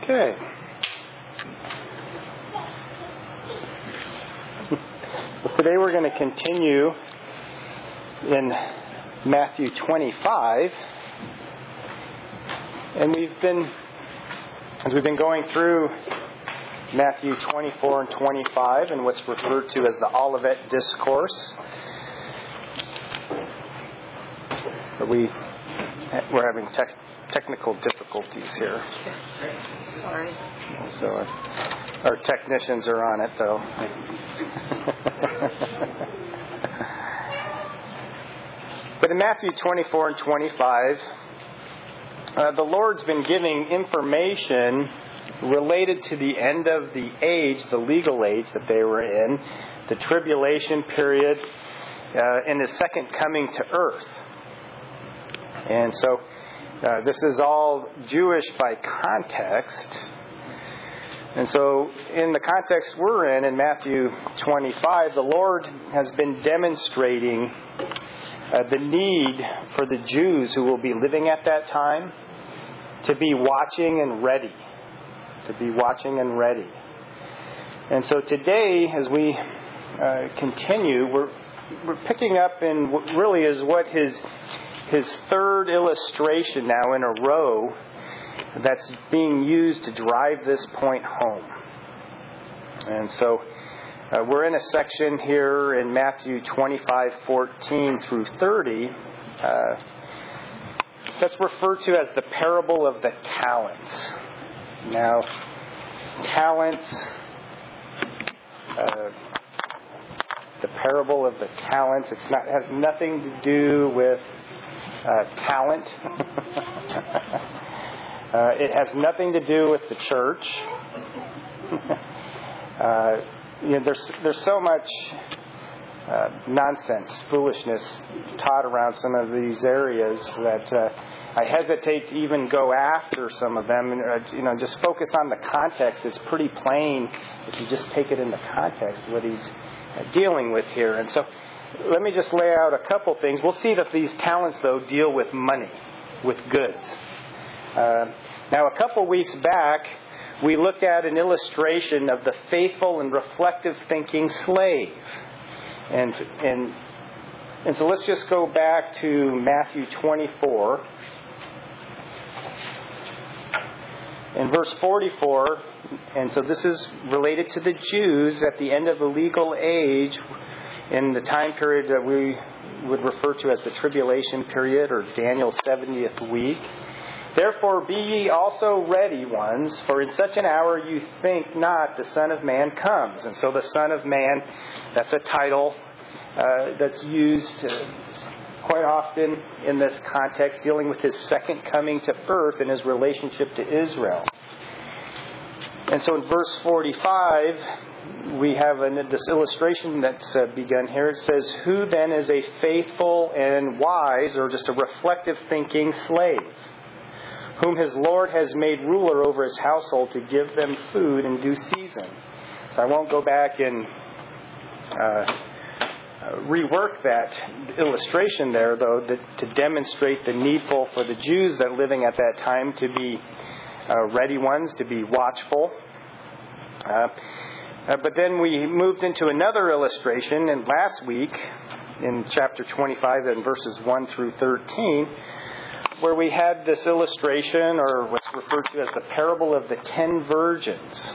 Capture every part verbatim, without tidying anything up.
Okay. Well, today we're going to continue in Matthew twenty-five. And we've been, as we've been going through Matthew twenty-four and twenty-five and what's referred to as the Olivet Discourse. But we, we're having tech, technical difficulties here. Sorry. So our, our technicians are on it, though. But in Matthew twenty-four and twenty-five, uh, the Lord's been giving information related to the end of the age, the legal age that they were in, the tribulation period, uh, and His second coming to earth. And so uh, this is all Jewish by context. And so in the context we're in, in Matthew twenty-five, the Lord has been demonstrating uh, the need for the Jews who will be living at that time to be watching and ready. To be watching and ready. And so today, as we uh, continue, we're we're picking up in what really is what his his third illustration now in a row that's being used to drive this point home. And so uh, we're in a section here in Matthew twenty-five, fourteen through thirty uh, that's referred to as the parable of the talents. Now, talents, uh, the parable of the talents, it's not has nothing to do with uh, talent. uh, it has nothing to do with the church. uh, you know, there's there's so much uh, nonsense, foolishness taught around some of these areas that. Uh, I hesitate to even go after some of them. Uh, you know, just focus on the context. It's pretty plain if you just take it in the context what he's uh, dealing with here. And so, let me just lay out a couple things. We'll see that these talents, though, deal with money, with goods. Uh, now, a couple weeks back, we looked at an illustration of the faithful and reflective thinking slave, and and and so let's just go back to Matthew twenty-four. In verse forty-four, and so this is related to the Jews at the end of the legal age in the time period that we would refer to as the tribulation period or Daniel's seventieth week. Therefore be ye also ready ones, for in such an hour you think not the Son of Man comes. And so the Son of Man, that's a title uh, that's used to quite often in this context, dealing with His second coming to earth and His relationship to Israel. And so in verse forty-five, we have an, this illustration that's uh, begun here. It says, "Who then is a faithful and wise," or just a reflective thinking slave, "whom his Lord has made ruler over his household to give them food in due season?" So I won't go back and uh, Uh, rework that illustration there, though, that, to demonstrate the needful for the Jews that living at that time to be uh, ready ones, to be watchful. Uh, uh, but then we moved into another illustration, and last week in chapter twenty-five and verses one through thirteen, where we had this illustration, or what's referred to as the parable of the ten virgins.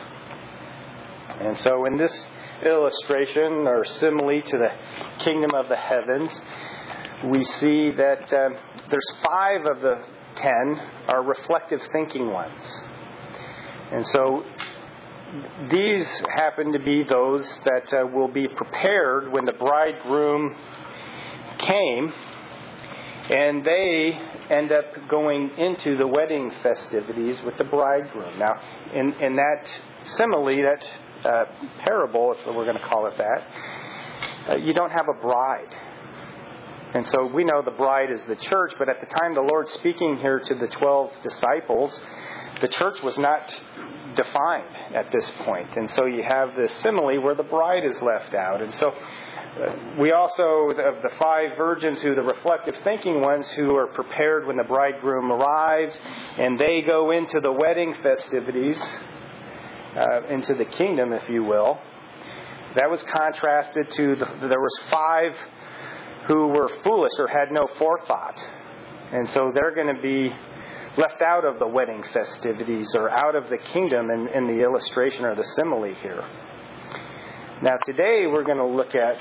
And so in this illustration or simile to the kingdom of the heavens, we see that um, there's five of the ten are reflective thinking ones. And so these happen to be those that uh, will be prepared when the bridegroom came, and they end up going into the wedding festivities with the bridegroom. Now, in, in that simile, that Uh, parable, if we're going to call it that, uh, you don't have a bride. And so we know the bride is the church, but at the time the Lord's speaking here to the twelve disciples, the church was not defined at this point. And so you have this simile where the bride is left out. And so Uh, we also, of the five virgins who, the reflective thinking ones who are prepared when the bridegroom arrives, and they go into the wedding festivities, uh, into the kingdom, if you will. That was contrasted to, the, there was five who were foolish or had no forethought. And so they're going to be left out of the wedding festivities or out of the kingdom in, in the illustration or the simile here. Now today we're going to look at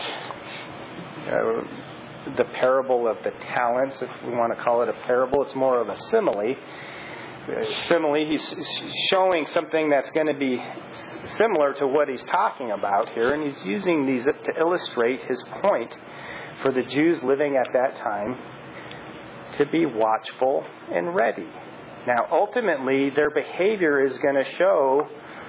uh, the parable of the talents, if we want to call it a parable. It's more of a simile. Uh, simile, he's showing something that's going to be similar to what he's talking about here, and he's using these to illustrate his point for the Jews living at that time to be watchful and ready. Now ultimately their behavior is going to show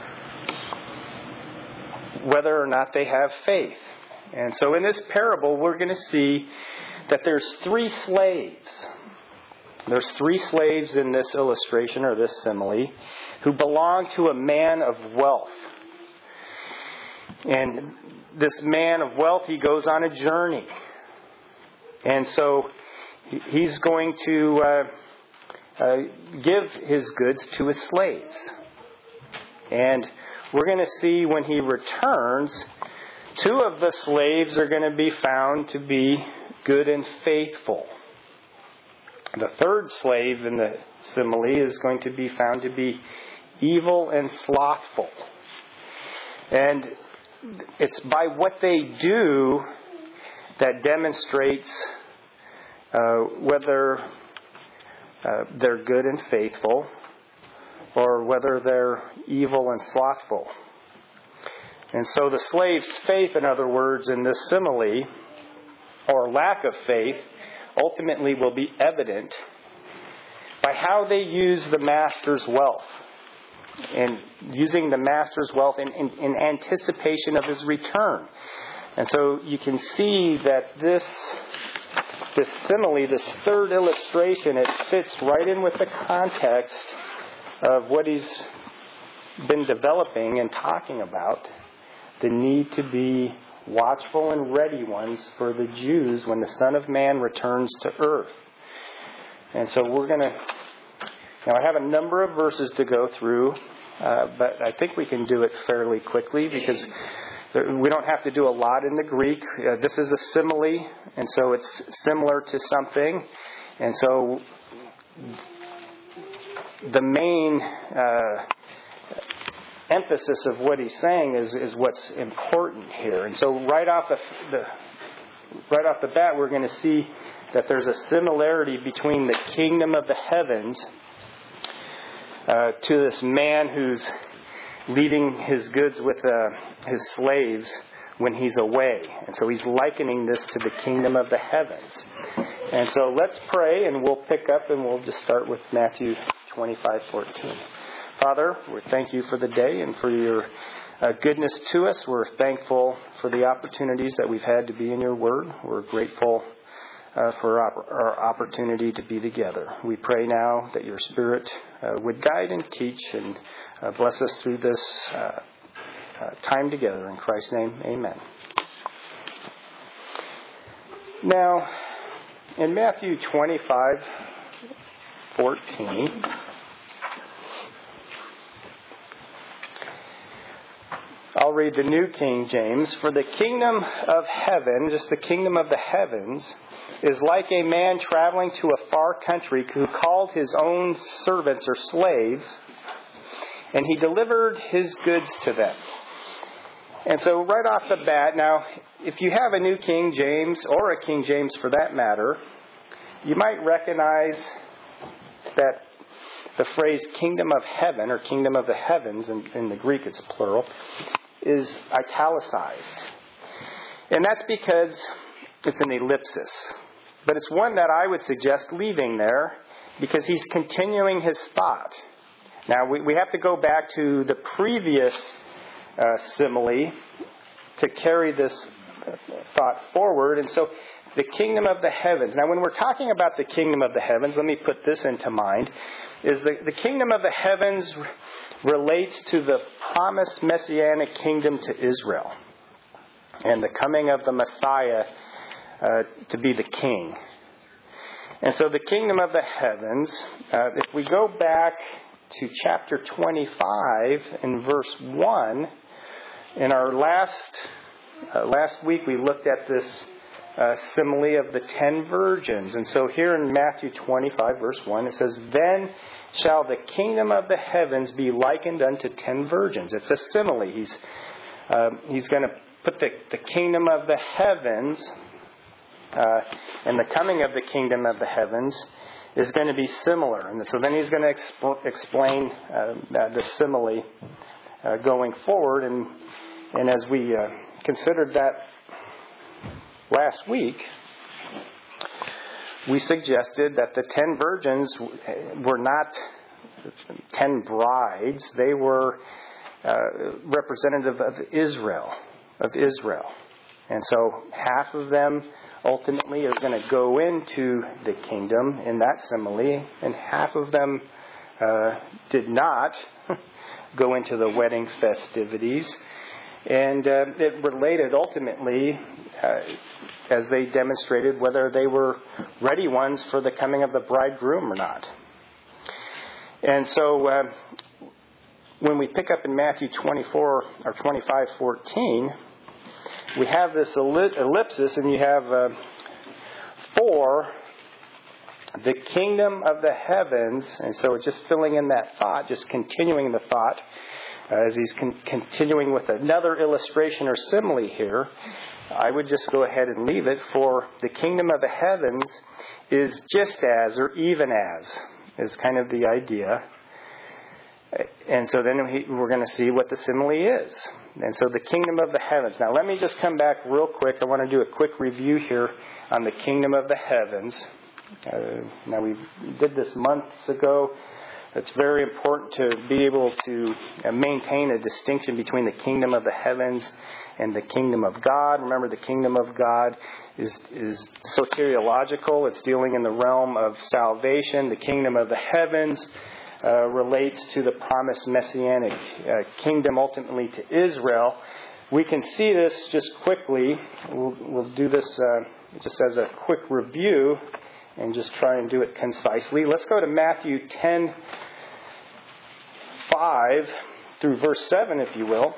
whether or not they have faith. And so in this parable, we're going to see that there's three slaves. There's three slaves in this illustration or this simile who belong to a man of wealth. And this man of wealth, he goes on a journey. And so he's going to uh, uh, give his goods to his slaves. And we're going to see when he returns, two of the slaves are going to be found to be good and faithful. The third slave in the simile is going to be found to be evil and slothful. And it's by what they do that demonstrates uh, whether uh, they're good and faithful, or whether they're evil and slothful. And so the slave's faith, in other words, in this simile, or lack of faith, ultimately will be evident by how they use the master's wealth. And using the master's wealth in, in, in anticipation of his return. And so you can see that this, this simile, this third illustration, it fits right in with the context of what he's been developing and talking about, the need to be watchful and ready ones for the Jews when the Son of Man returns to earth. And so we're going to, now I have a number of verses to go through, uh, but I think we can do it fairly quickly because there, we don't have to do a lot in the Greek. Uh, this is a simile, and so it's similar to something. And so the main uh, emphasis of what he's saying is, is what's important here. And so right off the, the right off the bat, we're going to see that there's a similarity between the kingdom of the heavens uh, to this man who's leaving his goods with uh, his slaves when he's away. And so he's likening this to the kingdom of the heavens. And so let's pray, and we'll pick up, and we'll just start with Matthew twenty-five fourteen. Father, we thank you for the day and for your uh, goodness to us. We're thankful for the opportunities that we've had to be in your word. We're grateful uh, for our, our opportunity to be together. We pray now that your Spirit uh, would guide and teach and uh, bless us through this uh, uh, time together. In Christ's name, amen. Now, in Matthew twenty-five fourteen, I'll read the New King James. For the kingdom of heaven, just the kingdom of the heavens, is like a man traveling to a far country who called his own servants or slaves, and he delivered his goods to them. And so right off the bat, now, if you have a New King James, or a King James for that matter, you might recognize that the phrase kingdom of heaven, or kingdom of the heavens, in, in the Greek it's plural, is italicized. And that's because it's an ellipsis. But it's one that I would suggest leaving there because he's continuing his thought. Now, we, we have to go back to the previous uh, simile to carry this thought forward. And so the kingdom of the heavens. Now, when we're talking about the kingdom of the heavens, let me put this into mind, is the, the kingdom of the heavens relates to the promised messianic kingdom to Israel. and the coming of the Messiah uh, to be the king. And so the kingdom of the heavens, uh, if we go back to chapter twenty-five in verse one, in our last uh, last week we looked at this uh, simile of the ten virgins. And so here in Matthew twenty-five verse one it says, "Then shall the kingdom of the heavens be likened unto ten virgins." It's a simile. He's uh, he's going to put the, the kingdom of the heavens uh, and the coming of the kingdom of the heavens is going to be similar. And so then he's going to exp- explain uh, the simile uh, going forward. And and as we uh, considered that last week, we suggested that the ten virgins were not ten brides. They were uh, representative of Israel, of Israel. And so half of them ultimately are going to go into the kingdom in that simile, and half of them uh, did not go into the wedding festivities. And uh, it related ultimately, uh, as they demonstrated, whether they were ready ones for the coming of the bridegroom or not. And so uh, when we pick up in Matthew twenty-four or twenty-five fourteen, we have this ellipsis, and you have uh, for the kingdom of the heavens. And so it's just filling in that thought, just continuing the thought, uh, as he's con- continuing with another illustration or simile here. I would just go ahead and leave it. For the kingdom of the heavens is just as, or even as, is kind of the idea. And so then we, we're going to see what the simile is. And so the kingdom of the heavens. Now let me just come back real quick. I want to do a quick review here on the kingdom of the heavens. Uh, now we did this months ago. It's very important to be able to maintain a distinction between the kingdom of the heavens and the kingdom of God. Remember, the kingdom of God is, is soteriological. It's dealing in the realm of salvation. The kingdom of the heavens Uh, relates to the promised messianic uh, kingdom ultimately to Israel. We can see this just quickly. We'll, we'll do this uh, just as a quick review and just try and do it concisely. Let's go to Matthew ten five through verse seven, if you will.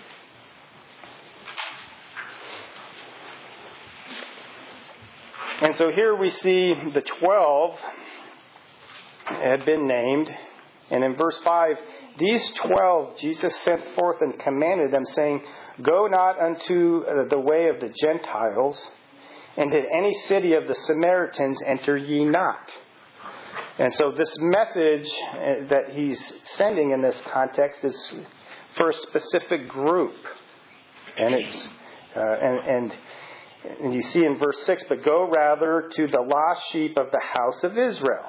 And so here we see the twelve had been named. And in verse five, these twelve Jesus sent forth and commanded them, saying, "Go not unto the way of the Gentiles, and in any city of the Samaritans enter ye not." And so this message that he's sending in this context is for a specific group. And it's uh, and, and and you see in verse six, "But go rather to the lost sheep of the house of Israel."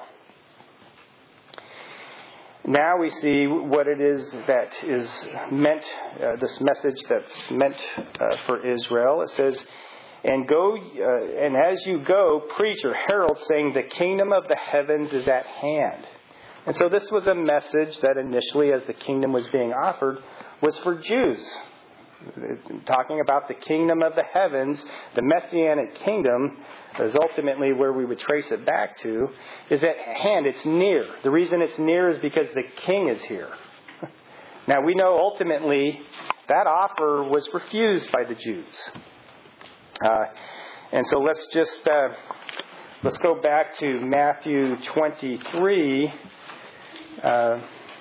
Now we see what it is that is meant, uh, this message that's meant uh, for Israel. It says, "And go, uh, and as you go, preach or herald, saying, the kingdom of the heavens is at hand." And so this was a message that initially, as the kingdom was being offered, was for Jews. Talking about the kingdom of the heavens, the messianic kingdom, is ultimately where we would trace it back to, is at hand. It's near. The reason it's near is because the king is here. Now we know ultimately that offer was refused by the Jews. Uh, and so let's just, uh, let's go back to Matthew twenty-three uh,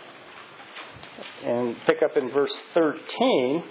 and pick up in verse thirteen.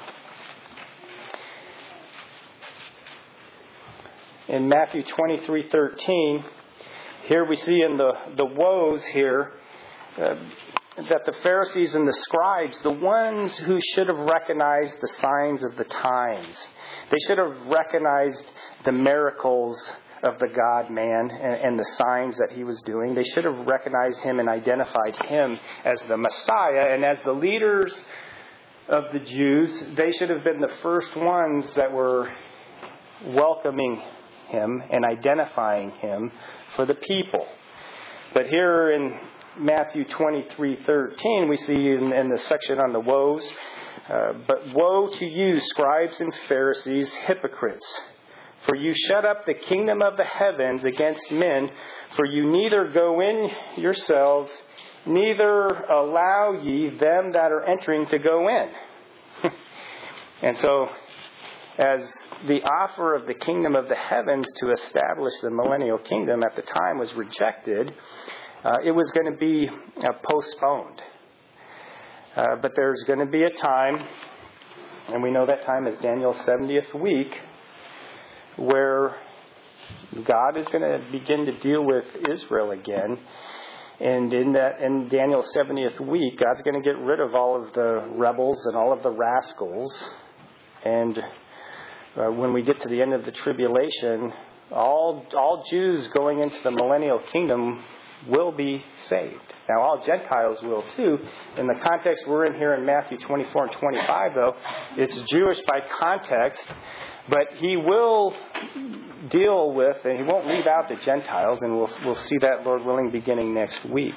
In Matthew twenty-three thirteen, here we see in the, the woes here uh, that the Pharisees and the scribes, the ones who should have recognized the signs of the times, they should have recognized the miracles of the God-man and, and the signs that he was doing. They should have recognized him and identified him as the Messiah. And as the leaders of the Jews, they should have been the first ones that were welcoming him and identifying him for the people. But here in Matthew twenty-three thirteen, we see in, in the section on the woes, uh, but woe to you, scribes and Pharisees, hypocrites! For you shut up the kingdom of the heavens against men, for you neither go in yourselves, neither allow ye them that are entering to go in. And so, as the offer of the kingdom of the heavens to establish the millennial kingdom at the time was rejected, uh, it was going to be uh, postponed. Uh, but there's going to be a time, and we know that time is Daniel's seventieth week, where God is going to begin to deal with Israel again. And in that, in Daniel's seventieth week, God's going to get rid of all of the rebels and all of the rascals. And uh, when we get to the end of the tribulation, all all Jews going into the millennial kingdom will be saved. Now, all Gentiles will too. In the context we're in here in Matthew twenty-four and twenty-five, though, it's Jewish by context. But he will deal with, and he won't leave out the Gentiles, and we'll we'll see that, Lord willing, beginning next week.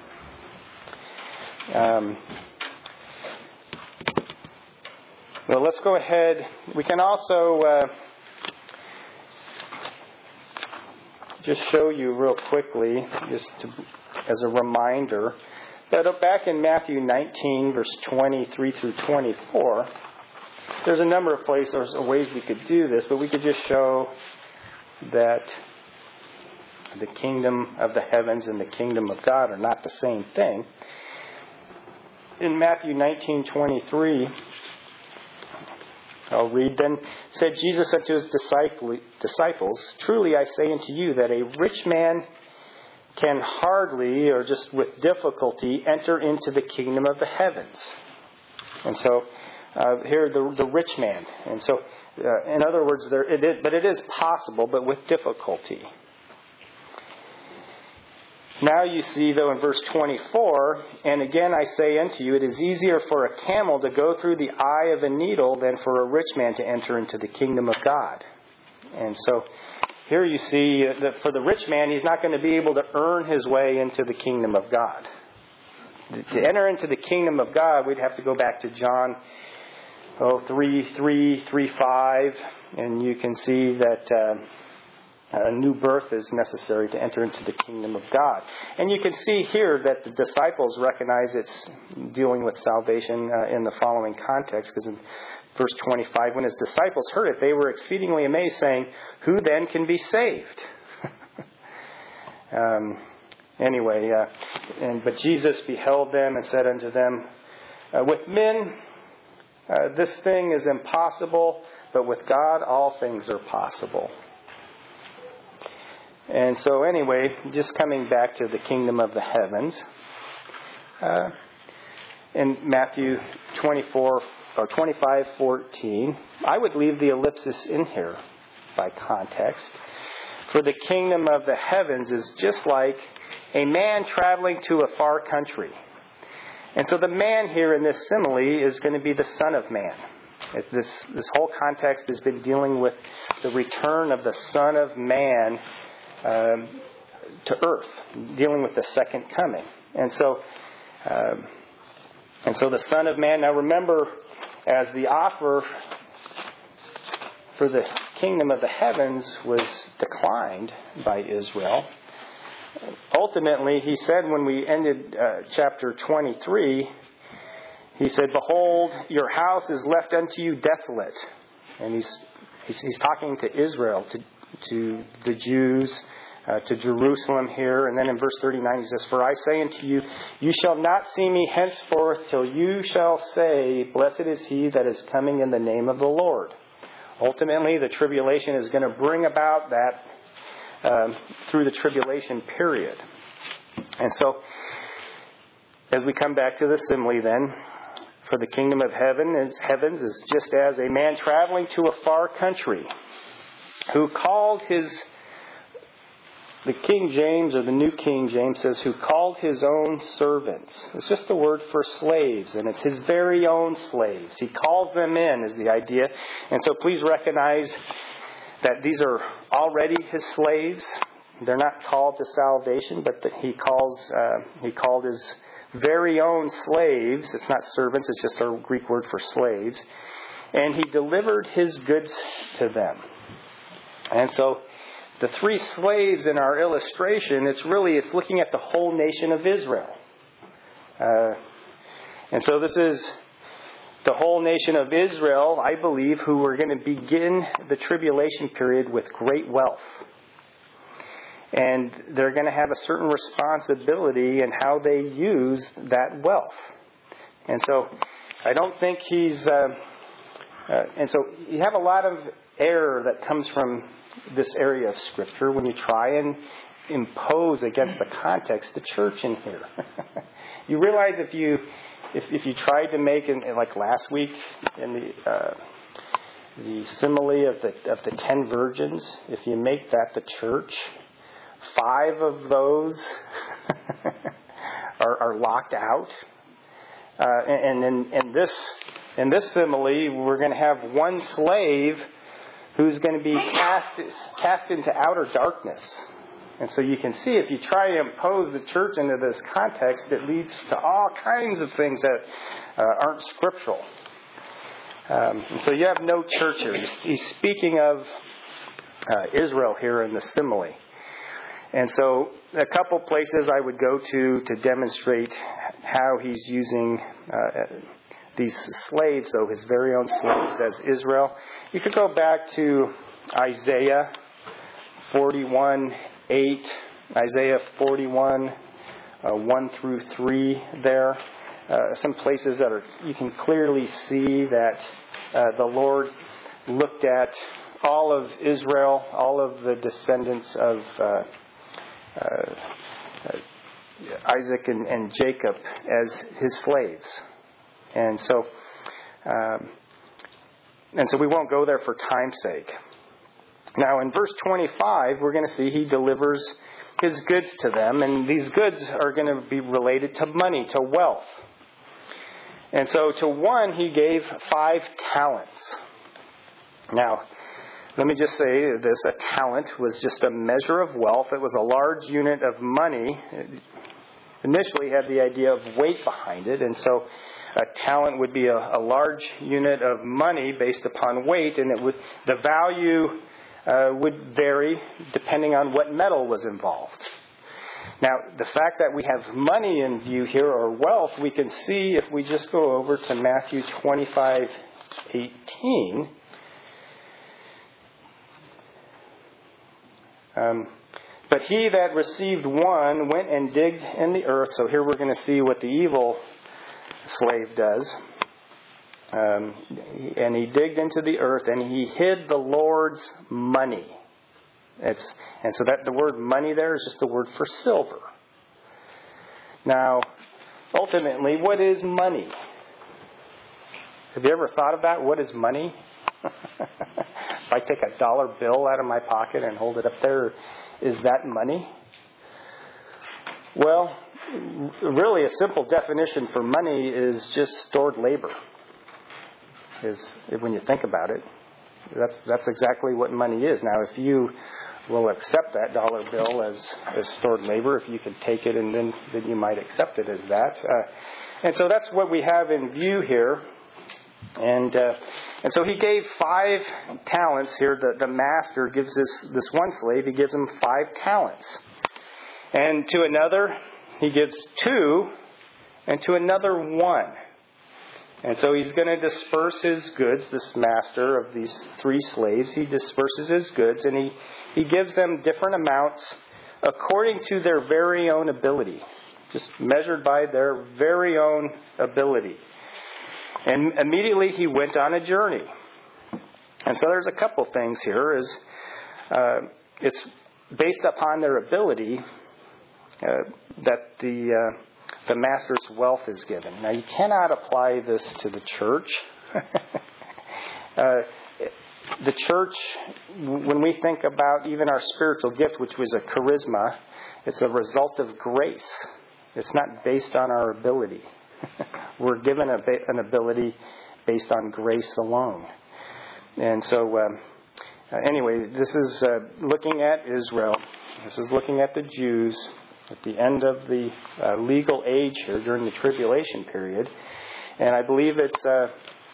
Um, well, let's go ahead. We can also uh, just show you real quickly, just to, as a reminder, that back in Matthew nineteen, verse twenty-three through twenty-four, there's a number of places or ways we could do this, but we could just show that the kingdom of the heavens and the kingdom of God are not the same thing. In Matthew nineteen twenty-three, I'll read then, said Jesus unto his disciples, truly I say unto you that a rich man can hardly, or just with difficulty, enter into the kingdom of the heavens. And so, Uh, here, the the rich man. And so, uh, in other words, there it is, but it is possible, but with difficulty. Now you see, though, in verse twenty-four, and again I say unto you, it is easier for a camel to go through the eye of a needle than for a rich man to enter into the kingdom of God. And so, here you see that for the rich man, he's not going to be able to earn his way into the kingdom of God. To enter into the kingdom of God, we'd have to go back to John Oh, three, three, three, five, and you can see that uh, a new birth is necessary to enter into the kingdom of God. And you can see here that the disciples recognize it's dealing with salvation uh, in the following context, because in verse twenty-five, when his disciples heard it, they were exceedingly amazed, saying, "Who then can be saved?" um, anyway, uh, and but Jesus beheld them and said unto them, uh, "With men, Uh, this thing is impossible, but with God all things are possible." And so anyway, just coming back to the kingdom of the heavens, uh, in Matthew twenty-four or twenty-five fourteen, I would leave the ellipsis in here by context. For the kingdom of the heavens is just like a man traveling to a far country. And so the man here in this simile is going to be the Son of Man. This, this whole context has been dealing with the return of the Son of Man um, to earth, dealing with the second coming. And so, um, and so the Son of Man. Now remember, as the offer for the kingdom of the heavens was declined by Israel, ultimately, he said when we ended uh, chapter twenty-three, he said, "Behold, your house is left unto you desolate." And he's he's, he's talking to Israel, to to the Jews, uh, to Jerusalem here. And then in verse thirty-nine, he says, "For I say unto you, you shall not see me henceforth till you shall say, Blessed is he that is coming in the name of the Lord." Ultimately, the tribulation is going to bring about that Um, through the tribulation period. And so, as we come back to the simile then, for the kingdom of heaven is, heavens is just as a man traveling to a far country, who called his, the King James, or the New King James says, who called his own servants. It's just a word for slaves, and it's his very own slaves. He calls them in, is the idea. And so please recognize that these are already his slaves. they're not called to salvation, but that he calls uh, he called his very own slaves. It's not servants, it's just a Greek word for slaves. And he delivered his goods to them. And so the three slaves in our illustration, it's really, it's looking at the whole nation of Israel. Uh, and so this is the whole nation of Israel, I believe, who are going to begin the tribulation period with great wealth. And they're going to have a certain responsibility in how they use that wealth. And so I don't think he's... Uh, uh, and so you have a lot of error that comes from this area of Scripture when you try and impose against the context the church in here. You realize if you if, if you tried to make, in, like last week, in the uh, the simile of the of the ten virgins, if you make that the church, five of those are, are locked out. Uh, and in, in this in this simile, we're going to have one slave who's going to be cast cast into outer darkness. And so you can see, if you try to impose the church into this context, it leads to all kinds of things that uh, aren't scriptural. Um, and so you have no church here. He's, he's speaking of uh, Israel here in the simile. And so a couple places I would go to to demonstrate how he's using uh, these slaves, though his very own slaves, as Israel. You could go back to Isaiah forty-one eight, Isaiah forty-one uh, one through three there. Uh, some places that are you can clearly see that uh, the Lord looked at all of Israel, all of the descendants of uh, uh, uh, Isaac and, and Jacob as his slaves. And so, um, and so we won't go there for time's sake. Now, in verse twenty-five, we're going to see he delivers his goods to them, and these goods are going to be related to money, to wealth. And so, to one, he gave five talents. Now, let me just say this: a talent was just a measure of wealth. It was a large unit of money. It initially had the idea of weight behind it, and so a talent would be a, a large unit of money based upon weight, and it would the value uh, would vary depending on what metal was involved. Now, the fact that we have money in view here, or wealth, we can see if we just go over to Matthew twenty-five eighteen. Um, but he that received one went and digged in the earth. So here we're going to see what the evil slave does. Um, and he digged into the earth and he hid the Lord's money. It's, and so that the word money there is just the word for silver. Now, ultimately, what is money? Have you ever thought of that? What is money? If I take a dollar bill out of my pocket and hold it up there, is that money? Well, really a simple definition for money is just stored labor. Is when you think about it, that's that's exactly what money is. Now, if you will accept that dollar bill as, as stored labor, if you can take it and then, then you might accept it as that. Uh, and so that's what we have in view here. And uh, and so he gave five talents here. The, the master gives this, this one slave, he gives him five talents. And to another, he gives two, and to another one. And so he's going to disperse his goods, this master of these three slaves. He disperses his goods, and he, he gives them different amounts according to their very own ability, just measured by their very own ability. And immediately he went on a journey. And so there's a couple things here. Is uh, it's based upon their ability uh, that the uh, the master's wealth is given. Now, you cannot apply this to the church. uh, the church, when we think about even our spiritual gift, which was a charisma, it's a result of grace. It's not based on our ability. We're given a, an ability based on grace alone. And so, um, uh, anyway, this is uh, looking at Israel This is looking at the Jews at the end of the uh, legal age here during the tribulation period. And I believe it's uh,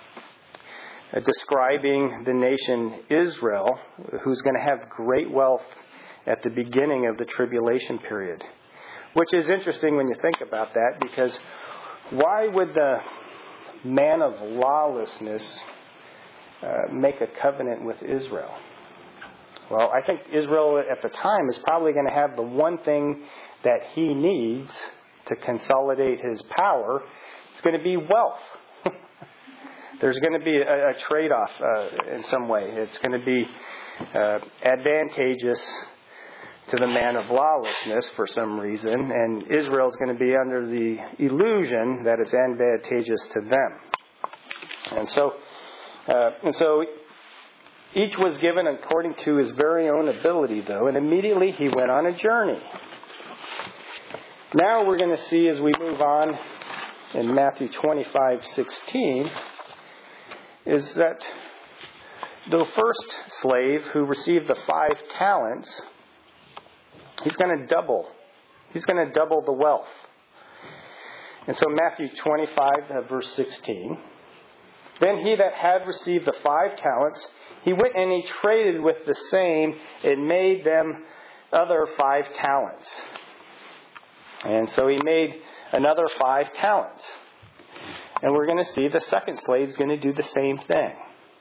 describing the nation Israel, who's going to have great wealth at the beginning of the tribulation period. Which is interesting when you think about that, because why would the man of lawlessness uh, make a covenant with Israel? Well, I think Israel at the time is probably going to have the one thing that he needs to consolidate his power. It's going to be wealth. There's going to be a, a trade-off uh, in some way. It's going to be uh, advantageous to the man of lawlessness for some reason, and Israel's going to be under the illusion that it's advantageous to them. And so, uh, and so each was given according to his very own ability, though, and immediately he went on a journey. Now we're going to see as we move on in Matthew twenty-five sixteen is that the first slave who received the five talents, he's going to double. He's going to double the wealth. And so Matthew twenty-five, verse sixteen. Then he that had received the five talents, he went and he traded with the same and made them other five talents. And so he made another five talents. And we're going to see the second slave is going to do the same thing.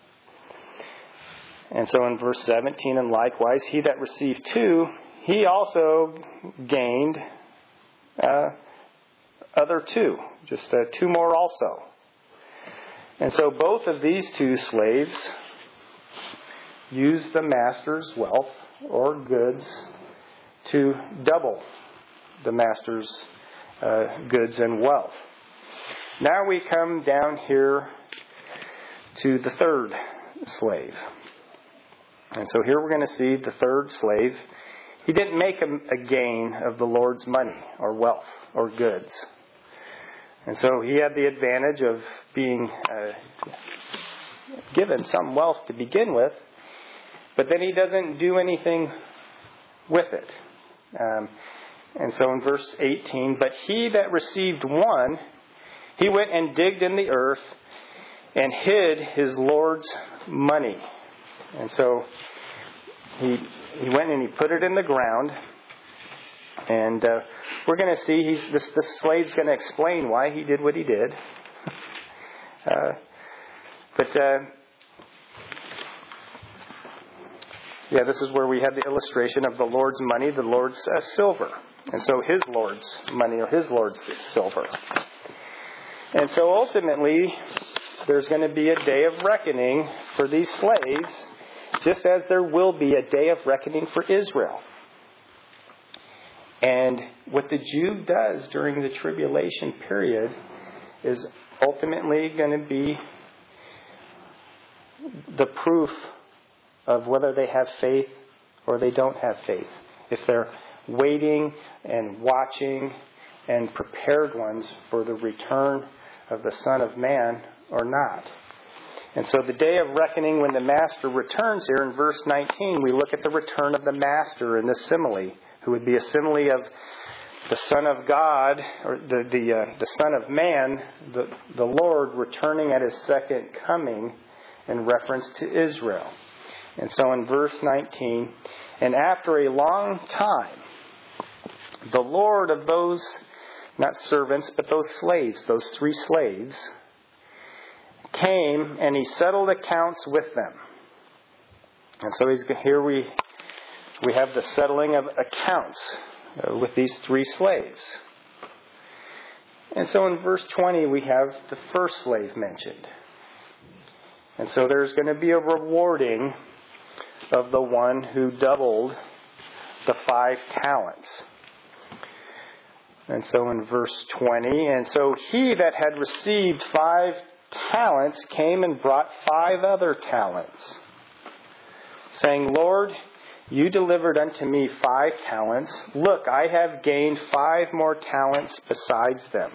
And so in verse seventeen, and likewise, he that received two, he also gained uh, other two, just uh, two more also. And so both of these two slaves used the master's wealth or goods to double the master's uh, goods and wealth. Now we come down here to the third slave. And so here we're going to see the third slave. He didn't make a, a gain of the Lord's money or wealth or goods. And so he had the advantage of being uh, given some wealth to begin with, but then he doesn't do anything with it. Um, and so in verse eighteen, but he that received one, he went and digged in the earth and hid his Lord's money. And so he he went and he put it in the ground. And uh, we're going to see he's this, this slave's going to explain why he did what he did. uh, but uh, yeah, this is where we have the illustration of the Lord's money, the Lord's uh, silver. And so his Lord's money or his Lord's silver. And so ultimately, there's going to be a day of reckoning for these slaves, just as there will be a day of reckoning for Israel. And what the Jew does during the tribulation period is ultimately going to be the proof of whether they have faith or they don't have faith. If they're waiting and watching and prepared ones for the return of the Son of Man or not. And so the day of reckoning when the Master returns here in verse nineteen, we look at the return of the Master in the simile, who would be a simile of the Son of God, or the the, uh, the Son of Man, the, the Lord returning at His second coming in reference to Israel. And so in verse nineteen, and after a long time, the Lord of those, not servants, but those slaves, those three slaves, came and he settled accounts with them. And so he's, here we we have the settling of accounts uh, with these three slaves. And so in verse twenty we have the first slave mentioned. And so there's going to be a rewarding of the one who doubled the five talents. And so in verse twenty, and so he that had received five talents came and brought five other talents, saying, Lord, you delivered unto me five talents. Look, I have gained five more talents besides them.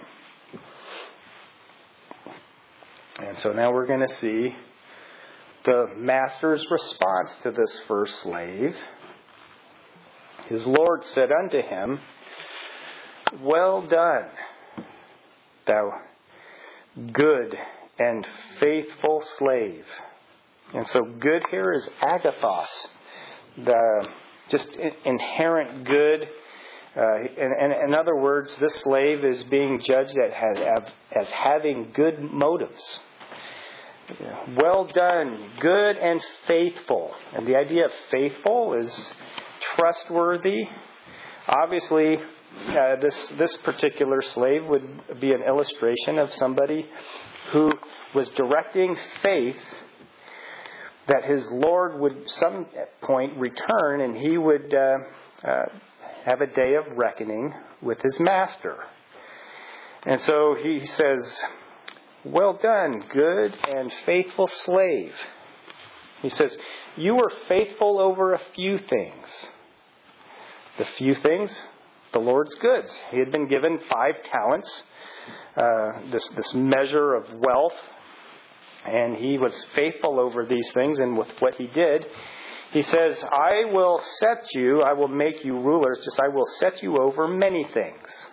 And so now we're going to see the master's response to this first slave. His Lord said unto him, Well done, thou good and faithful slave. And so good here is agathos, the just inherent good. Uh, and, and in other words, this slave is being judged as, as having good motives. Well done, good and faithful. And the idea of faithful is trustworthy. Obviously, uh, this this particular slave would be an illustration of somebody who was directing faith that his Lord would some point return and he would uh, uh, have a day of reckoning with his master. And so he says, Well done, good and faithful slave. He says, you were faithful over a few things. The few things, the Lord's goods. He had been given five talents, uh, this, this measure of wealth. And he was faithful over these things, and with what he did, he says, I will set you, I will make you rulers, just I will set you over many things.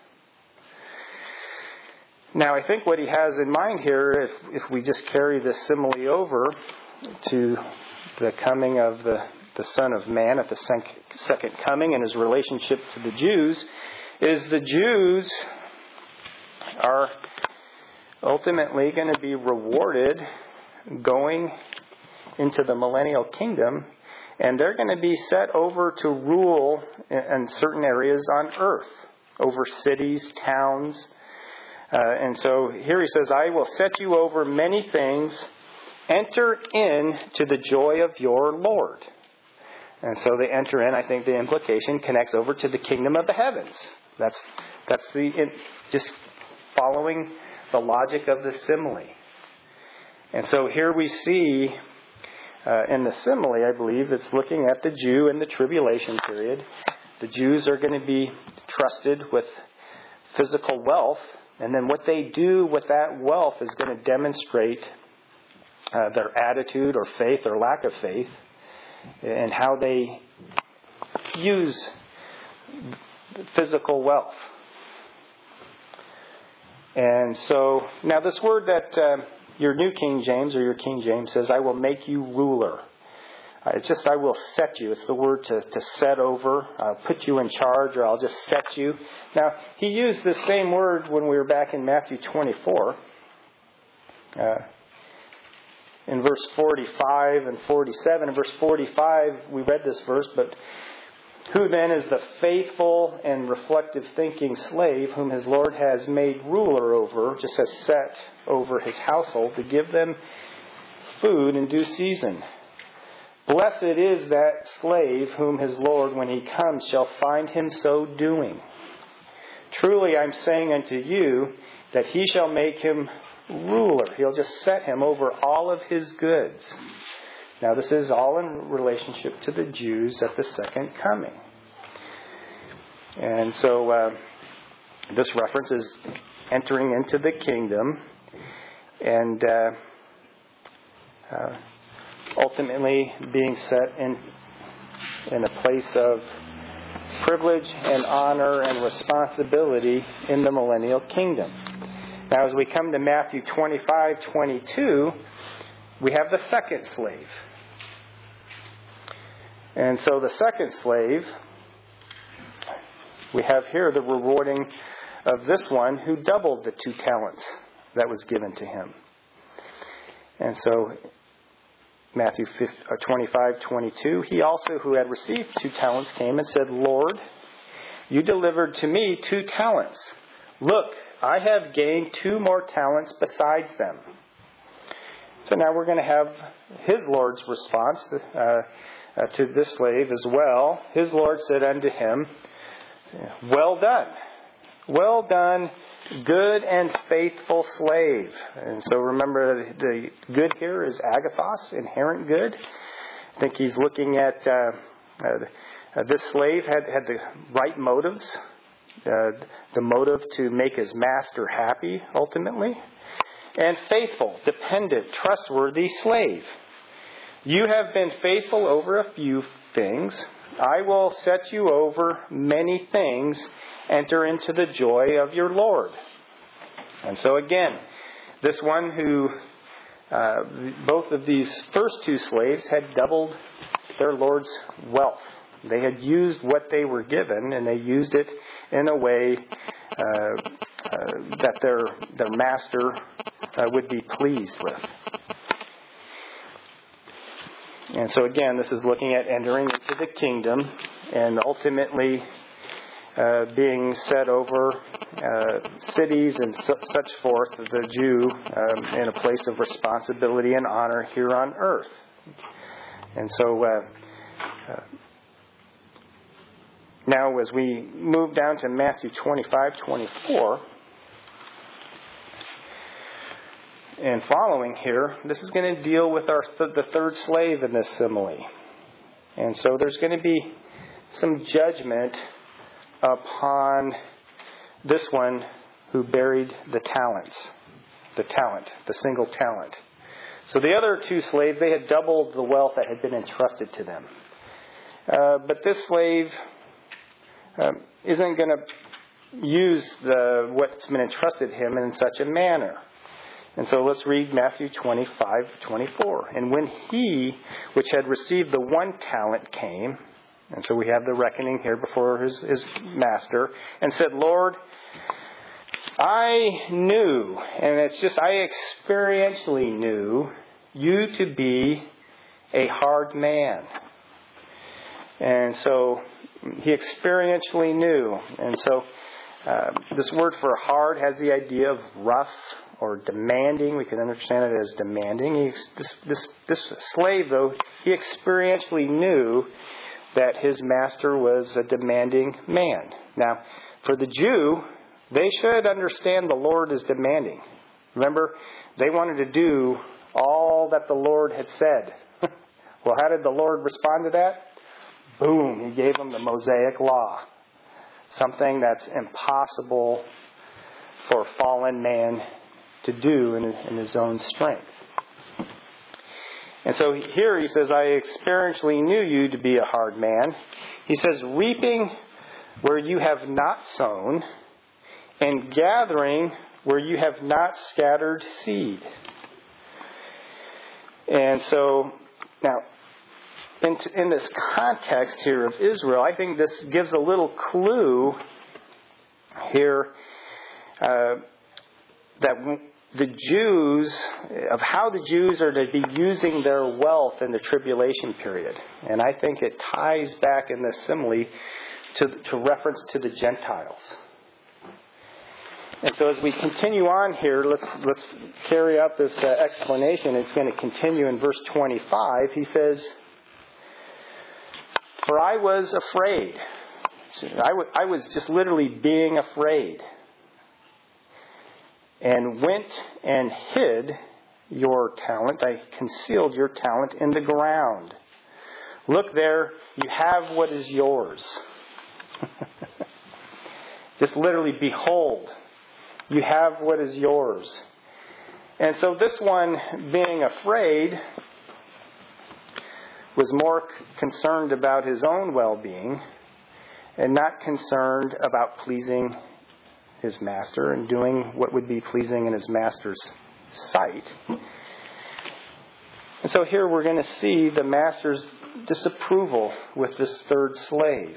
Now, I think what he has in mind here, if, if we just carry this simile over to the coming of the, the Son of Man at the second coming and his relationship to the Jews, is the Jews are ultimately going to be rewarded going into the millennial kingdom, and they're going to be set over to rule in certain areas on earth, over cities, towns. Uh, and so here he says, I will set you over many things. Enter in to the joy of your Lord. And so they enter in. I think the implication connects over to the kingdom of the heavens. That's that's the just following the logic of the simile. And so here we see uh, in the simile, I believe, it's looking at the Jew in the tribulation period. The Jews are going to be trusted with physical wealth. And then what they do with that wealth is going to demonstrate uh, their attitude or faith or lack of faith and how they use physical wealth. And so, now this word that uh, your New King James or your King James says, I will make you ruler. Uh, it's just, I will set you. It's the word to, to set over, uh, put you in charge, or I'll just set you. Now, he used the same word when we were back in Matthew twenty-four. Uh, in verse forty-five and forty-seven. In verse forty-five, we read this verse, but who then is the faithful and reflective thinking slave whom his Lord has made ruler over, just as set over his household, to give them food in due season? Blessed is that slave whom his Lord, when he comes, shall find him so doing. Truly I'm saying unto you that he shall make him ruler. He'll just set him over all of his goods. Now this is all in relationship to the Jews at the second coming. And so uh, this reference is entering into the kingdom and uh, uh, ultimately being set in in a place of privilege and honor and responsibility in the millennial kingdom. Now as we come to Matthew twenty-five twenty-two, we have the second slave. And so the second slave, we have here the rewarding of this one who doubled the two talents that was given to him. And so Matthew twenty-five twenty-two, he also who had received two talents came and said, Lord, you delivered to me two talents. Look, I have gained two more talents besides them. So now we're going to have his Lord's response uh, uh, to this slave as well. His Lord said unto him, well done. Well done, good and faithful slave. And so remember, the good here is agathos, inherent good. I think he's looking at uh, uh, this slave had, had the right motives, uh, the motive to make his master happy ultimately. And faithful, dependent, trustworthy slave. You have been faithful over a few things. I will set you over many things. Enter into the joy of your Lord. And so again, this one who, uh, both of these first two slaves had doubled their Lord's wealth. They had used what they were given, and they used it in a way uh, uh, that their their master uh, would be pleased with. And so again, this is looking at entering into the kingdom and ultimately uh, being set over uh, cities and su- such forth, the Jew um, in a place of responsibility and honor here on earth. And so uh, uh, now as we move down to Matthew twenty-five twenty-four, and following here, this is going to deal with our th- the third slave in this simile. And so there's going to be some judgment upon this one who buried the talents, the talent, the single talent. So the other two slaves, they had doubled the wealth that had been entrusted to them. Uh, but this slave um, isn't going to use the what's been entrusted him in such a manner. And so let's read Matthew twenty-five twenty-four. And when he, which had received the one talent, came, and so we have the reckoning here before his, his master, and said, Lord, I knew, and it's just I experientially knew you to be a hard man. And so he experientially knew. And so uh, this word for hard has the idea of rough or demanding. We can understand it as demanding. He, this, this, this slave, though, he experientially knew that his master was a demanding man. Now, for the Jew, they should understand the Lord is demanding. Remember, they wanted to do all that the Lord had said. Well, how did the Lord respond to that? Boom, he gave them the Mosaic Law. Something that's impossible for fallen man to do in, in his own strength. And so here he says, I experientially knew you to be a hard man. He says, reaping where you have not sown, and gathering where you have not scattered seed. And so, now, in, in this context here of Israel, I think this gives a little clue here uh, that the Jews, of how the Jews are to be using their wealth in the tribulation period. And I think it ties back in this simile to, to reference to the Gentiles. And so as we continue on here, let's let's carry out this uh, explanation. It's going to continue in verse twenty-five. He says, For I was afraid. So I, w- I was just literally being afraid. And went and hid your talent. I concealed your talent in the ground. Look there, you have what is yours. Just literally, behold, you have what is yours. And so this one, being afraid, was more c- concerned about his own well-being and not concerned about pleasing his master and doing what would be pleasing in his master's sight. And so here we're going to see the master's disapproval with this third slave.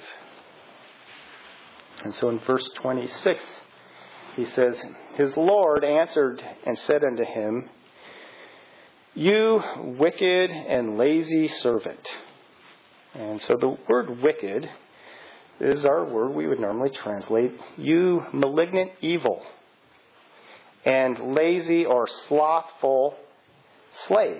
And so in verse twenty-six, he says, His Lord answered and said unto him, You wicked and lazy servant. And so the word wicked is our word we would normally translate, you malignant evil, and lazy or slothful slave.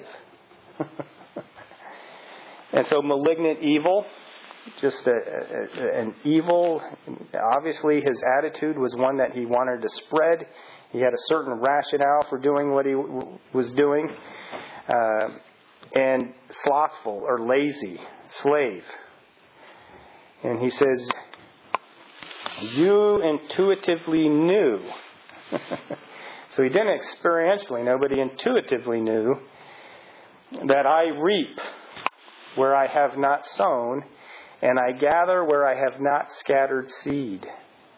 And so malignant evil, just a, a, an evil. Obviously his attitude was one that he wanted to spread. He had a certain rationale for doing what he w- was doing. Uh, and slothful or lazy, slave. And he says, you intuitively knew. So he didn't experientially know, but he intuitively knew that I reap where I have not sown and I gather where I have not scattered seed.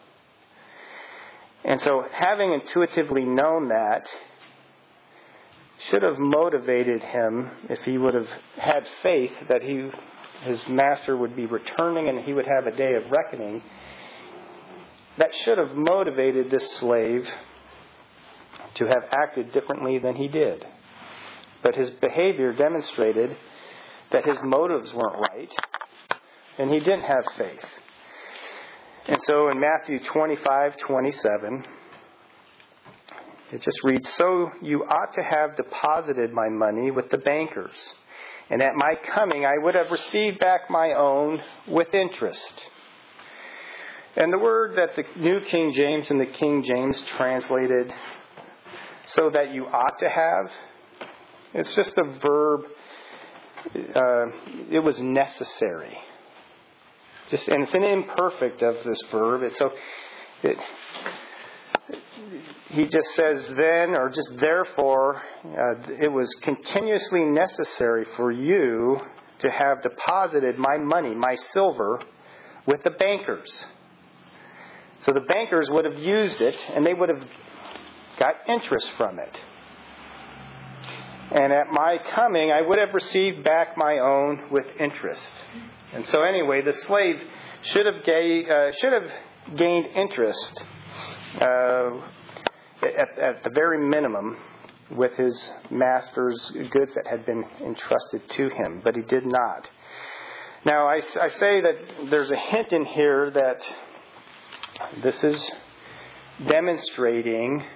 And so having intuitively known that should have motivated him, if he would have had faith that he, his master would be returning and he would have a day of reckoning, that should have motivated this slave to have acted differently than he did. But his behavior demonstrated that his motives weren't right, and he didn't have faith. And so in Matthew twenty-five twenty-seven, it just reads, "So you ought to have deposited my money with the bankers, and at my coming I would have received back my own with interest." And the word that the New King James and the King James translated, "so that you ought to have," it's just a verb. Uh, it was necessary. Just, and it's an imperfect of this verb. It, so it, he just says then, or just therefore, uh, it was continuously necessary for you to have deposited my money, my silver, with the bankers. So the bankers would have used it, and they would have got interest from it. And at my coming, I would have received back my own with interest. And so anyway, the slave should have, ga- uh, should have gained interest uh, at, at the very minimum with his master's goods that had been entrusted to him, but he did not. Now, I, I say that there's a hint in here that this is demonstrating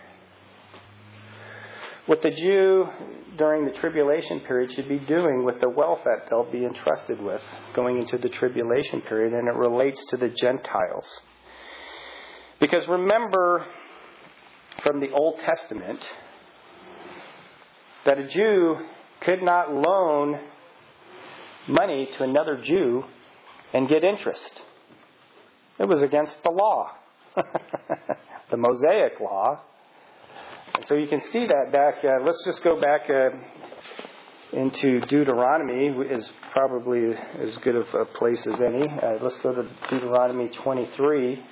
what the Jew during the tribulation period should be doing with the wealth that they'll be entrusted with going into the tribulation period, and it relates to the Gentiles. Because remember from the Old Testament that a Jew could not loan money to another Jew and get interest. It was against the law, the Mosaic law. And so you can see that back. Uh, let's just go back uh, into Deuteronomy, is probably as good of a place as any. Uh, let's go to Deuteronomy twenty-three.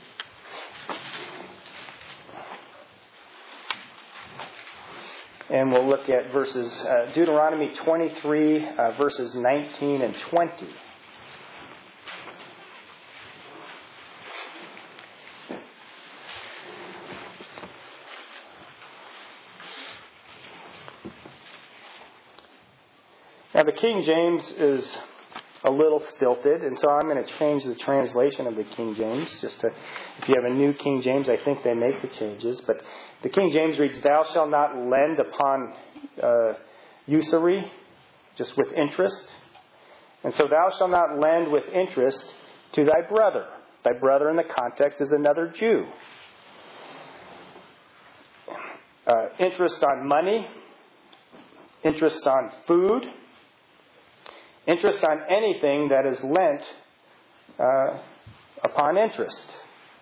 And we'll look at verses, uh, Deuteronomy twenty-three, uh, verses nineteen and twenty. Now, the King James is a little stilted, and so I'm going to change the translation of the King James. Just to, if you have a new King James, I think they make the changes. But the King James reads, "Thou shalt not lend upon uh, usury," just with interest. And so, "Thou shalt not lend with interest to thy brother." Thy brother in the context is another Jew. Uh, interest on money, interest on food, interest on anything that is lent uh, upon interest.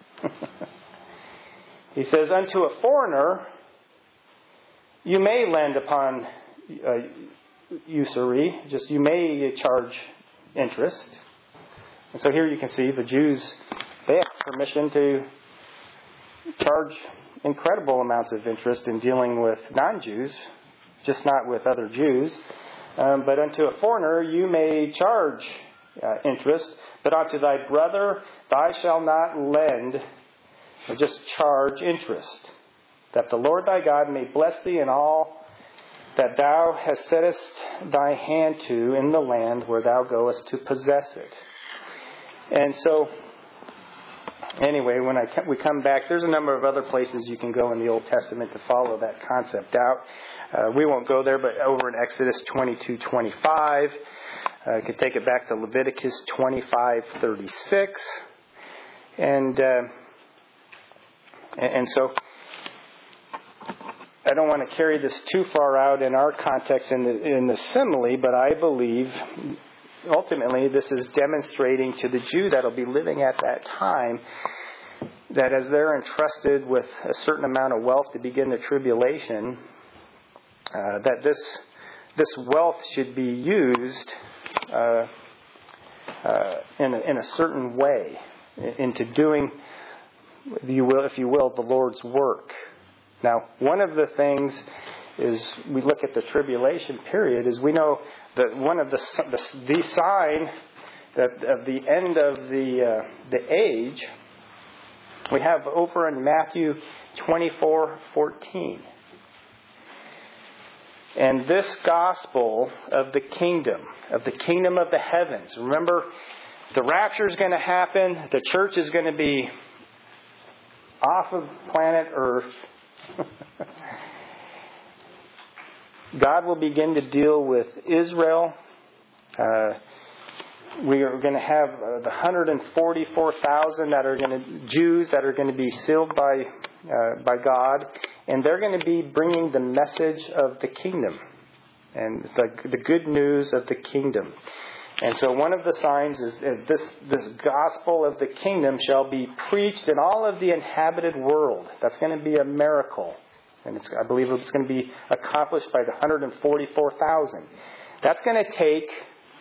He says, "Unto a foreigner you may lend upon uh, usury," just you may charge interest. And so here you can see the Jews, they have permission to charge incredible amounts of interest in dealing with non-Jews, just not with other Jews. Um, but unto a foreigner you may charge uh, interest, but unto thy brother thou shalt not lend, or just charge interest, that the Lord thy God may bless thee in all that thou hast settest thy hand to in the land where thou goest to possess it. And so, anyway, when I we come back, there's a number of other places you can go in the Old Testament to follow that concept out. Uh, we won't go there, but over in Exodus twenty-two twenty-five, uh, you can take it back to Leviticus twenty-five thirty-six, and uh, and so I don't want to carry this too far out in our context in the in the simile, but I believe ultimately this is demonstrating to the Jew that will be living at that time that as they're entrusted with a certain amount of wealth to begin the tribulation, Uh, that this this wealth should be used uh, uh, in, a, in a certain way, into doing, if you will, if you will, the Lord's work. Now, one of the things is we look at the tribulation period, is we know that one of the the, the sign that of the end of the uh, the age, we have over in Matthew twenty-four fourteen. And this gospel of the kingdom, of the kingdom of the heavens. Remember, the rapture is going to happen. The church is going to be off of planet Earth. God will begin to deal with Israel. Uh, we are going to have uh, the one hundred forty-four thousand that are going to Jews that are going to be sealed by uh, by God, and they're going to be bringing the message of the kingdom and the the good news of the kingdom. And so one of the signs is that this this gospel of the kingdom shall be preached in all of the inhabited world. That's going to be a miracle. And it's, I believe it's going to be accomplished by the one hundred forty-four thousand. That's going to take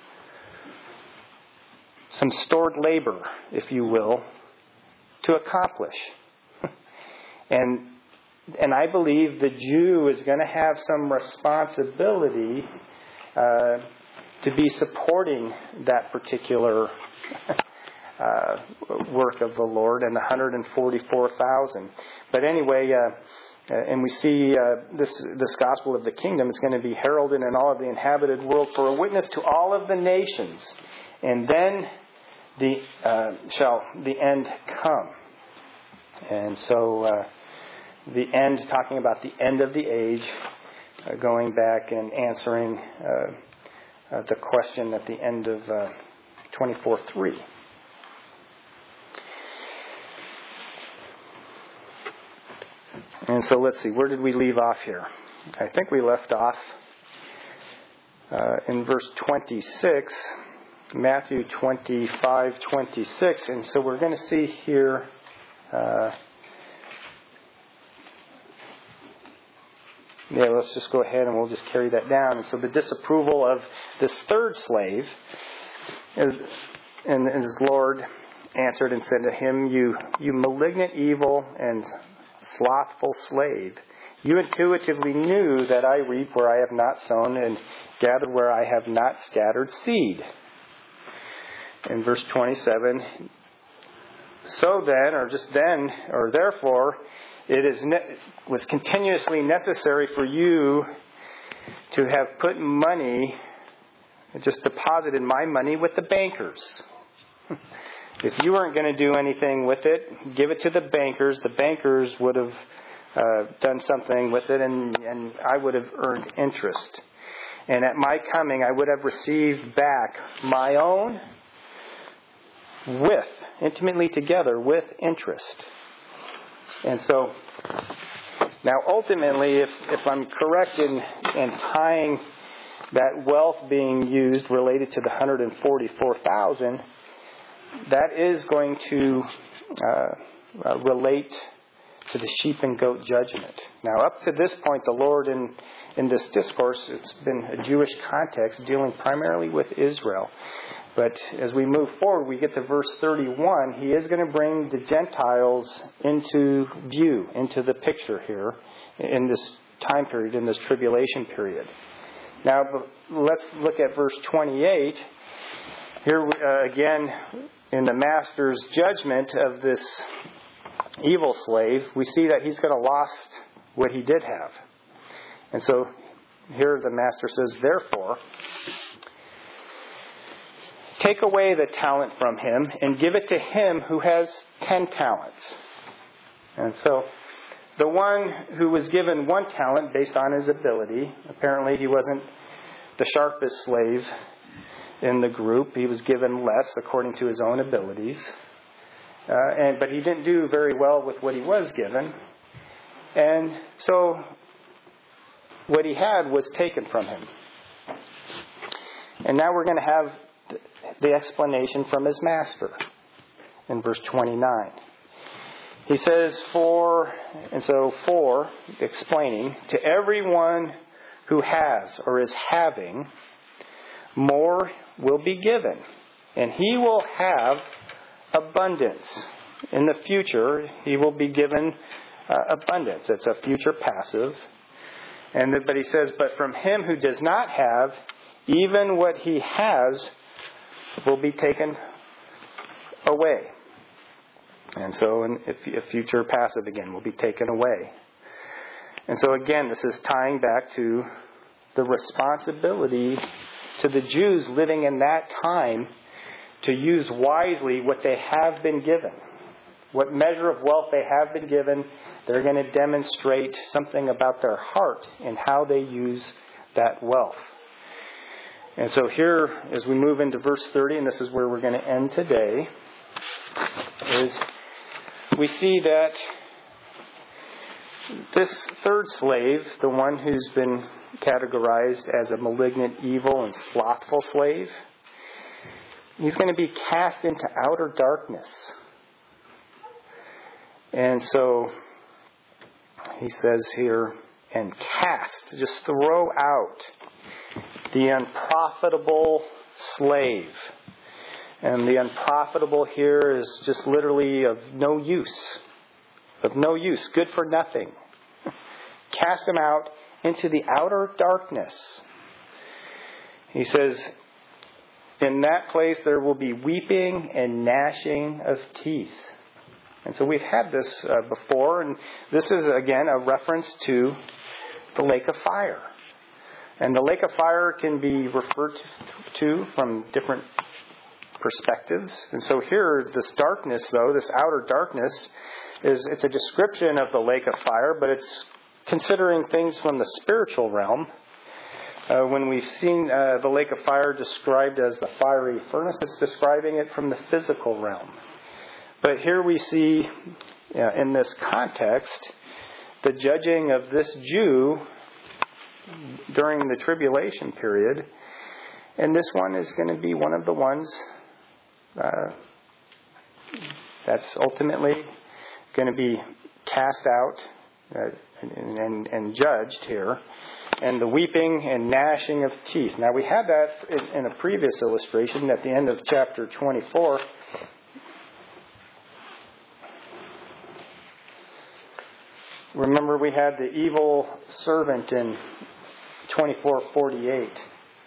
some stored labor, if you will, to accomplish. and and I believe the Jew is going to have some responsibility uh, to be supporting that particular uh, work of the Lord and the one hundred forty-four thousand. But anyway, uh, and we see uh, this this gospel of the kingdom is going to be heralded in all of the inhabited world for a witness to all of the nations. And then the uh, shall the end come. And so uh, the end, talking about the end of the age, uh, going back and answering uh, uh, the question at the end of uh, twenty-four three. And so let's see, where did we leave off here? I think we left off uh, in verse twenty-six, Matthew twenty-five twenty-six. And so we're going to see here uh, yeah, let's just go ahead and we'll just carry that down. And so the disapproval of this third slave is, and his Lord answered and said to him, you, you malignant, evil, and slothful slave, you intuitively knew that I reap where I have not sown and gather where I have not scattered seed. In verse twenty-seven, so then, or just then, or therefore, it is ne- was continuously necessary for you to have put money, just deposited my money with the bankers. If you weren't going to do anything with it, give it to the bankers. The bankers would have uh, done something with it, and, and I would have earned interest. And at my coming, I would have received back my own with, intimately together, with interest. And so, now ultimately, if, if I'm correct in, in tying that wealth being used related to the one hundred forty-four thousand, that is going to uh, uh, relate to the sheep and goat judgment. Now, up to this point, the Lord in, in this discourse, it's been a Jewish context dealing primarily with Israel. But as we move forward, we get to verse thirty-one. He is going to bring the Gentiles into view, into the picture here in this time period, in this tribulation period. Now, let's look at verse twenty-eight. Here uh, again, in the master's judgment of this evil slave, we see that he's going to lost what he did have. And so here the master says, therefore, take away the talent from him and give it to him who has ten talents. And so the one who was given one talent based on his ability, apparently he wasn't the sharpest slave in the group. He was given less according to his own abilities. Uh, and but he didn't do very well with what he was given. And so what he had was taken from him. And now we're going to have the explanation from his master in verse twenty-nine. He says, for, and so for, explaining, to everyone who has or is having, more will be given. and he will have abundance. In the future, he will be given uh, abundance. It's a future passive. And but he says, but from him who does not have, even what he has will be taken away. And so in, a future passive again will be taken away. And so again, this is tying back to the responsibility to the Jews living in that time to use wisely what they have been given. What measure of wealth they have been given, they're going to demonstrate something about their heart in how they use that wealth. And so here, as we move into verse thirty, and this is where we're going to end today, is we see that this third slave, the one who's been categorized as a malignant, evil, and slothful slave, he's going to be cast into outer darkness. And so he says here, and cast, just throw out the unprofitable slave. And the unprofitable here is just literally of no use. Of no use, good for nothing. Cast him out into the outer darkness. He says, in that place there will be weeping and gnashing of teeth. And so we've had this uh, before, and this is again a reference to the lake of fire. And the lake of fire can be referred to from different perspectives. And so here, this darkness, though, this outer darkness, is it's a description of the lake of fire, but it's considering things from the spiritual realm. Uh, when we've seen uh, the lake of fire described as the fiery furnace, it's describing it from the physical realm. But here we see, uh, in this context, the judging of this Jew during the tribulation period. And this one is going to be one of the ones uh, that's ultimately going to be cast out uh, and, and, and judged here. And the weeping and gnashing of teeth. Now we had that in, in a previous illustration at the end of chapter twenty-four. Remember, we had the evil servant in twenty-four forty-eight.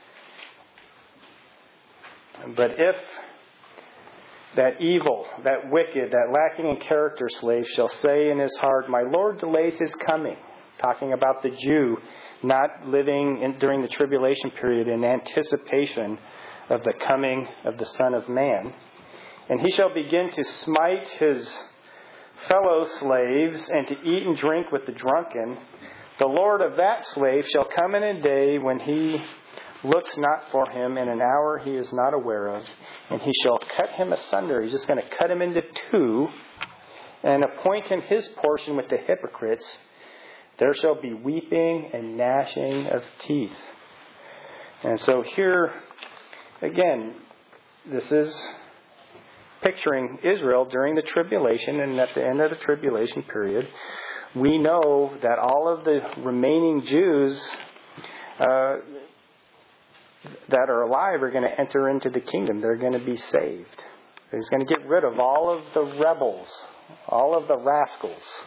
But if that evil, that wicked, that lacking in character slave shall say in his heart, my Lord delays his coming, talking about the Jew not living in, during the tribulation period in anticipation of the coming of the Son of Man, and he shall begin to smite his fellow slaves and to eat and drink with the drunken, the Lord of that slave shall come in a day when he looks not for him, in an hour he is not aware of, and he shall cut him asunder. He's just going to cut him into two and appoint him his portion with the hypocrites. There shall be weeping and gnashing of teeth. And so here, again, this is picturing Israel during the tribulation, and at the end of the tribulation period, we know that all of the remaining Jews uh, that are alive are going to enter into the kingdom. They're going to be saved. He's going to get rid of all of the rebels, all of the rascals.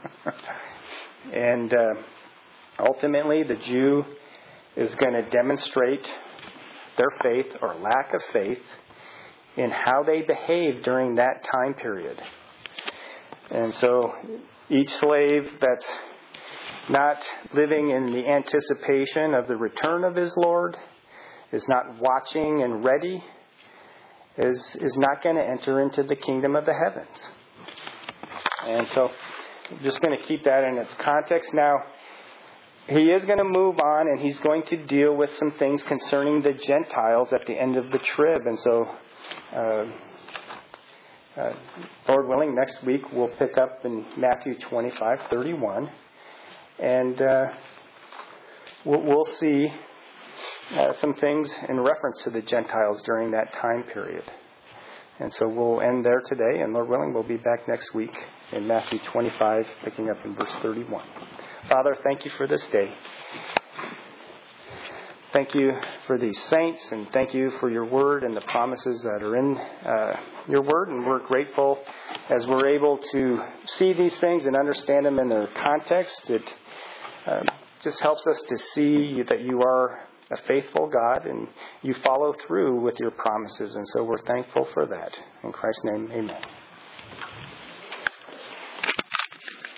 And uh, ultimately, the Jew is going to demonstrate their faith or lack of faith in how they behave during that time period. And so each slave that's not living in the anticipation of the return of his Lord, is not watching and ready, is, is not going to enter into the kingdom of the heavens. And so I'm just going to keep that in its context. Now, he is going to move on, and he's going to deal with some things concerning the Gentiles at the end of the trib. And so, uh, uh, Lord willing, next week we'll pick up in Matthew twenty-five thirty-one. And uh, we'll, we'll see uh, some things in reference to the Gentiles during that time period. And so we'll end there today, and Lord willing, we'll be back next week in Matthew twenty-five, picking up in verse thirty-one. Father, thank you for this day. thank you for these saints, and thank you for your word and the promises that are in uh, your word. And we're grateful as we're able to see these things and understand them in their context. It uh, just helps us to see that you are a faithful God and you follow through with your promises. And so we're thankful for that. In Christ's name, amen.